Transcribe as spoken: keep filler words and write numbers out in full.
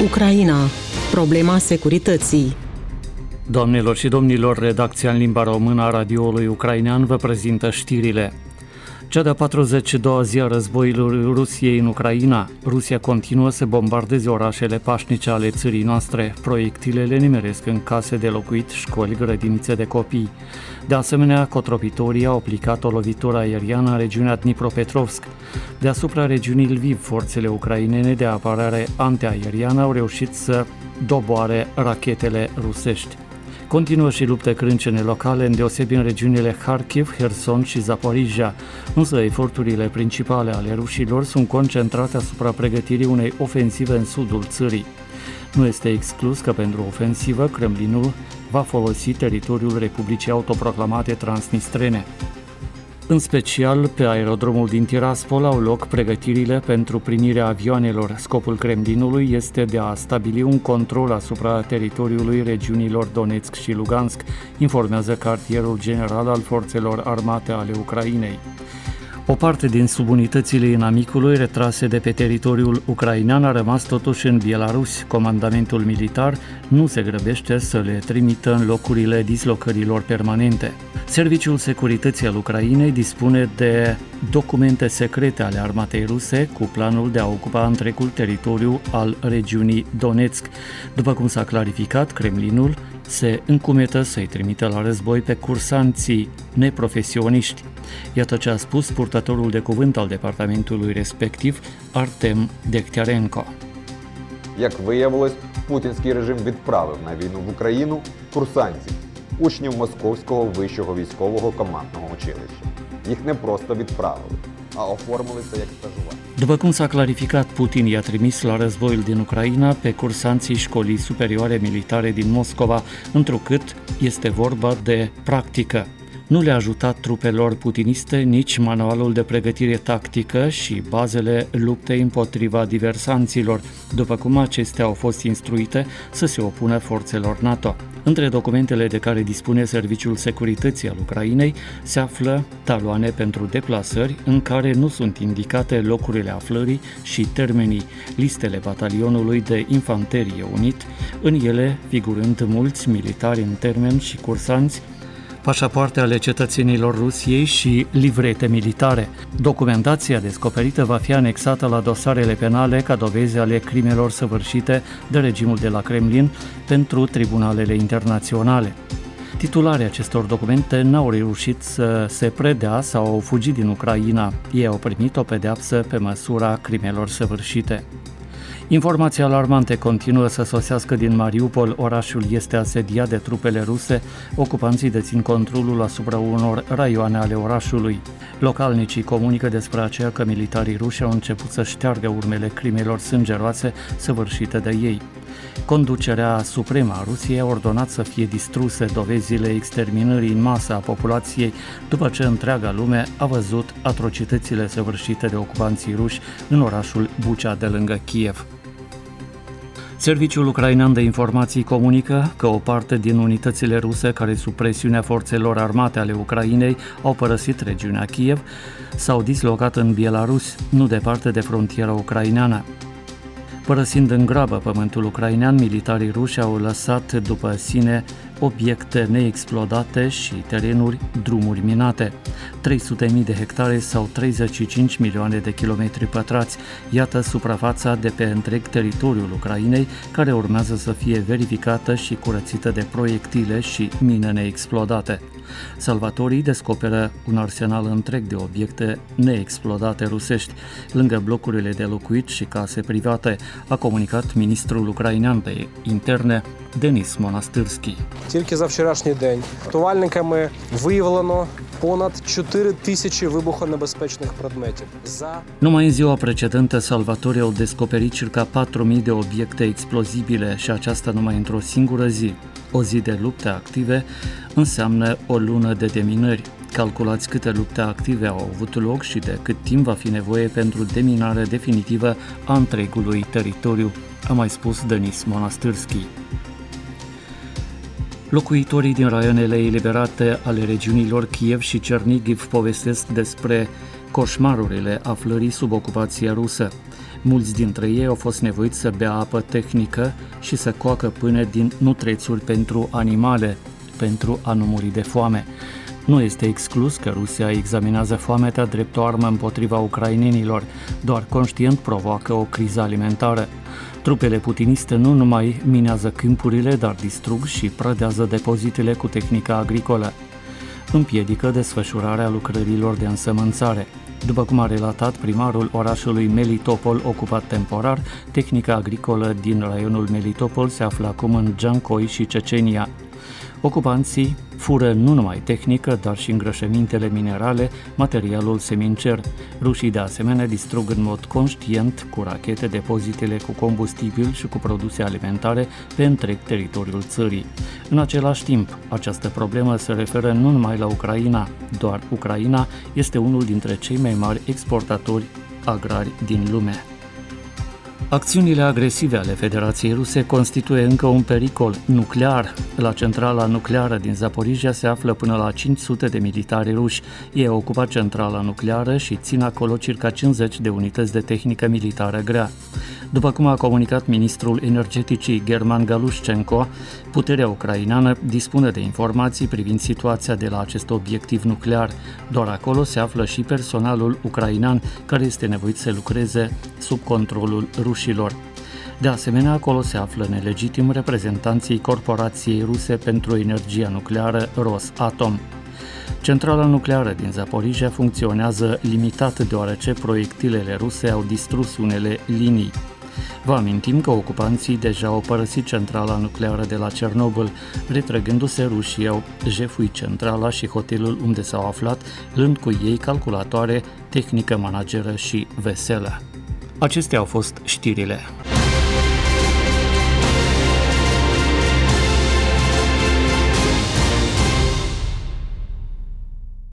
Ucraina. Problema securității. Doamnelor și domnilor, redacția în limba română a radioului ucrainean vă prezintă știrile. Cea de-a patruzeci și doua zi a războiului Rusiei în Ucraina. Rusia continuă să bombardeze orașele pașnice ale țării noastre. Proiectilele nimeresc în case de locuit, școli, grădinițe de copii. De asemenea, cotropitorii au aplicat o lovitură aeriană în regiunea Dnipropetrovsk. Deasupra regiunii Lviv, forțele ucrainene de apărare antiaeriană au reușit să doboare rachetele rusești. Continuă și lupte crâncene locale, îndeosebi în regiunile Kharkiv, Kherson și Zaporizhia, însă eforturile principale ale rușilor sunt concentrate asupra pregătirii unei ofensive în sudul țării. Nu este exclus că pentru ofensivă Kremlinul va folosi teritoriul Republicii Autoproclamate Transnistrene. În special, pe aerodromul din Tiraspol au loc pregătirile pentru primirea avioanelor. Scopul Kremlinului este de a stabili un control asupra teritoriului regiunilor Donetsk și Lugansk, informează cartierul general al forțelor armate ale Ucrainei. O parte din subunitățile inamicului retrase de pe teritoriul ucrainean a rămas totuși în Belarus. Comandamentul militar nu se grăbește să le trimită în locurile dislocărilor permanente. Serviciul Securității al Ucrainei dispune de documente secrete ale armatei ruse cu planul de a ocupa întregul teritoriu al regiunii Donetsk. După cum s-a clarificat, Kremlinul se încumetă să-i trimită la război pe cursanții neprofesioniști. Iată ce a spus purtătorul de cuvânt al departamentului respectiv, Artem Degtyarenko. Як виявилось, путінський режим відправив на війну в Україну курсантів, учнів Московського вищого військового командного училища. Їх не просто відправили, а оформили це як стажування. După cum s-a clarificat, Putin i-a trimis la războiul din Ucraina pe cursanții școlii superioare militare din Moscova, întrucât este vorba de practică. Nu le-a ajutat trupelor putiniste nici manualul de pregătire tactică și bazele luptei împotriva diversanților, după cum acestea au fost instruite să se opună forțelor NATO. Între documentele de care dispune Serviciul Securității al Ucrainei se află taloane pentru deplasări în care nu sunt indicate locurile aflării și termenii, listele batalionului de infanterie unit, în ele figurând mulți militari în termen și cursanți, pașapoarte ale cetățenilor Rusiei și livrete militare. Documentația descoperită va fi anexată la dosarele penale ca dovezi ale crimelor săvârșite de regimul de la Kremlin pentru tribunalele internaționale. Titularii acestor documente n-au reușit să se predea sau au fugit din Ucraina. Ei au primit o pedeapsă pe măsura crimelor săvârșite. Informații alarmante continuă să sosească din Mariupol. Orașul este asediat de trupele ruse. Ocupanții dețin controlul asupra unor raioane ale orașului. Localnicii comunică despre aceea că militarii ruși au început să șteargă urmele crimelor sângeroase săvârșite de ei. Conducerea supremă a Rusiei a ordonat să fie distruse dovezile exterminării în masă a populației, după ce întreaga lume a văzut atrocitățile săvârșite de ocupanții ruși în orașul Bucha de lângă Kiev. Serviciul ucrainean de informații comunică că o parte din unitățile ruse care sub presiunea forțelor armate ale Ucrainei au părăsit regiunea Kiev s-au dislocat în Belarus, nu departe de frontiera ucraineană. Părăsind în grabă pământul ucrainean, militarii ruși au lăsat după sine obiecte neexplodate și terenuri, drumuri minate. trei sute de mii de hectare sau treizeci și cinci milioane de kilometri pătrați. Iată suprafața de pe întreg teritoriul Ucrainei, care urmează să fie verificată și curățită de proiectile și mine neexplodate. Salvatorii descoperă un arsenal întreg de obiecte neexplodate rusești, lângă blocurile de locuit și case private, a comunicat ministrul ucrainean de interne Denis Monastyrski. Тільки за вчорашній день рятувальниками виявлено понад чотири тисячі вибухонебезпечних предметів. За Numai în ziua precedentă, salvatorii au descoperit circa patru mii de obiecte explozibile și aceasta numai într-o singură zi. O zi de lupte active înseamnă o lună de deminări. Calculați câte lupte active au avut loc și de cât timp va fi nevoie pentru deminarea definitivă a întregului teritoriu, a mai spus Denis Monastyrski. Locuitorii din raionele eliberate ale regiunilor Kiev și Cernigiv povestesc despre coșmarurile aflării sub ocupația rusă. Mulți dintre ei au fost nevoiți să bea apă tehnică și să coacă pâine din nutrețuri pentru animale, pentru a nu muri de foame. Nu este exclus că Rusia examinează foametea drept o armă împotriva ucrainenilor, doar conștient provoacă o criză alimentară. Trupele putiniste nu numai minează câmpurile, dar distrug și prădează depozitele cu tehnica agricolă. Împiedică desfășurarea lucrărilor de însămânțare. După cum a relatat primarul orașului Melitopol, ocupat temporar, tehnica agricolă din raionul Melitopol se află acum în Giancoi și Cecenia. Ocupanții fură nu numai tehnică, dar și îngrășămintele minerale, materialul semincer. Rușii de asemenea distrug în mod conștient cu rachete depozitele cu combustibil și cu produse alimentare pe întreg teritoriul țării. În același timp, această problemă se referă nu numai la Ucraina, doar Ucraina este unul dintre cei mai mari exportatori agrari din lume. Acțiunile agresive ale Federației Ruse constituie încă un pericol nuclear. La centrala nucleară din Zaporizhia se află până la cinci sute de militari ruși. Ei au ocupat centrala nucleară și țin acolo circa cincizeci de unități de tehnică militară grea. După cum a comunicat ministrul energeticii German Galushchenko, puterea ucraineană dispune de informații privind situația de la acest obiectiv nuclear. Doar acolo se află și personalul ucrainean care este nevoit să lucreze sub controlul rușilor. De asemenea, acolo se află nelegitim reprezentanții Corporației Ruse pentru Energia Nucleară Rosatom. Centrala nucleară din Zaporizhia funcționează limitat deoarece proiectilele ruse au distrus unele linii. Vă amintim că ocupanții deja au părăsit centrala nucleară de la Cernobâl. Retrăgându-se, rușii au jefuit centrala și hotelul unde s-au aflat, luând cu ei calculatoare, tehnică manageră și veselă. Acestea au fost știrile.